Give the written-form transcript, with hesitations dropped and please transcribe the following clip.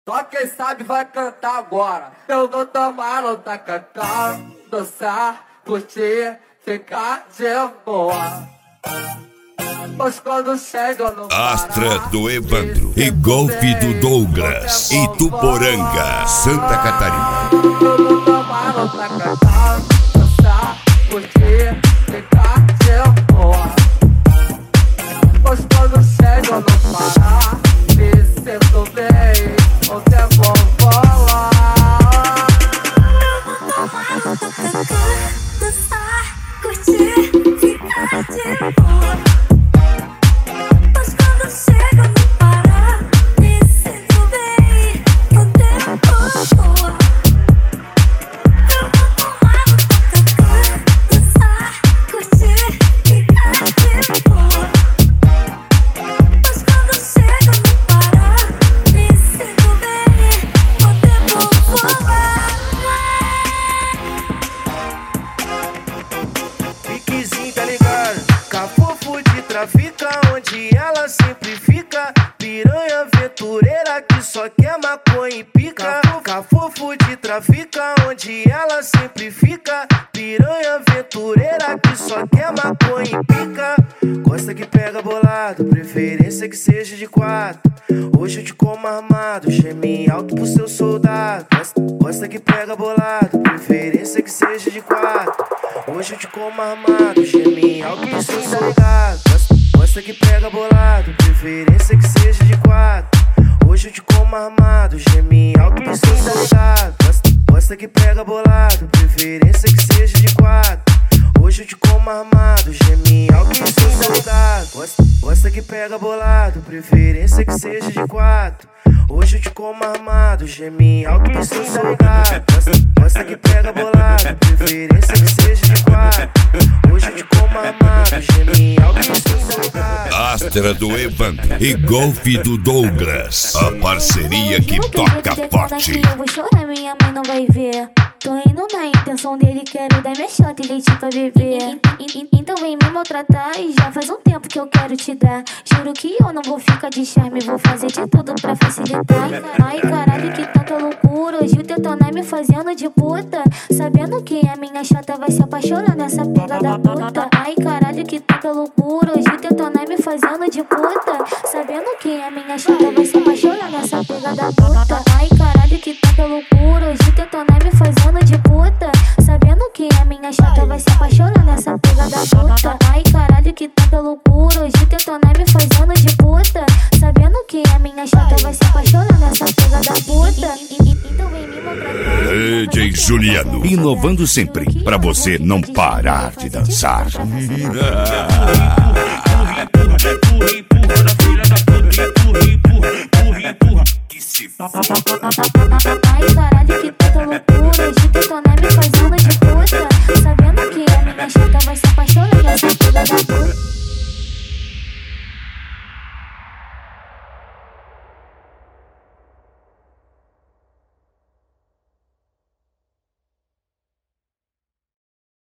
Só quem sabe vai cantar agora. Eu vou tomar outra cacau, dançar, curtir, ficar de boa. Pois quando chega no Astra do Evandro e Golfe do Douglas, Ituporanga, Santa Catarina. Eu vou tomar outra cacau, dançar, curtir, ficar de boa. Pois quando chega no Pará, me sinto bem, o tempo voa. Dançar, curtir, ficar de boa. Pois quando chego no Pará, me sinto bem, o tempo voa. Eu vou tomar um tacacá, dançar, curtir, ficar de boa. Pois quando chego no Pará, me sinto bem, o tempo voa. Piquezinho, tá ligado? Cafofo de trafica, onde ela sempre fica. Piranha aventureira que só quer maconha e pica. Cafofo de trafica, onde ela sempre fica. Piranha aventureira que só quer maconha e pica. Gosta que pega bolado, preferência que seja de 4. Hoje eu te como armado, geme alto pro seu soldado. Gosta que pega bolado, preferência que seja de 4. Hoje eu te como armado, geme alto pro seu soldado. Gosta que pega bolado, preferência que seja de 4. Hoje eu te como armado, geme alto pro seu soldado. Gosta que pega bolado, preferência que seja de 4. Hoje eu te como armado, geme alto pro seu soldado. Gosta que pega bolado, preferência que seja de 4. Hoje eu te como armado, geme alto pro seu soldado. Gosta que pega bolado, preferência que seja de 4. Hoje eu te como armado, geme alto pro seu soldado. Astra do Evandro e Golfe do Douglas, a parceria que toca forte. Eu vou chorar, minha mãe não vai ver. Tô indo na intenção dele, quero dar minha chata e leite pra beber. Então vem me maltratar e já faz um tempo que eu quero te dar. Juro que eu não vou ficar de charme, vou fazer de tudo pra facilitar. Ai caralho, que tanta loucura, hoje o detonar me fazendo de puta. Sabendo que a minha chata vai se apaixonar nessa pega da puta. Ai caralho, que tanta loucura, hoje o detonar me fazendo de puta. Sabendo que a minha chata vai se apaixonar nessa pega da puta. Ai caralho, que tanta loucura, hoje o detonar me fazendo de puta. Sabendo que a minha chata vai se apaixonar nessa pega da puta. Ai caralho, que tanta loucura, hoje o detonar me fazendo de puta. Sabendo que a minha chata vai se apaixonar nessa pega da puta. Então vem me maltratar. DJ Juliano, inovando sempre, pra você não parar de dançar. Ai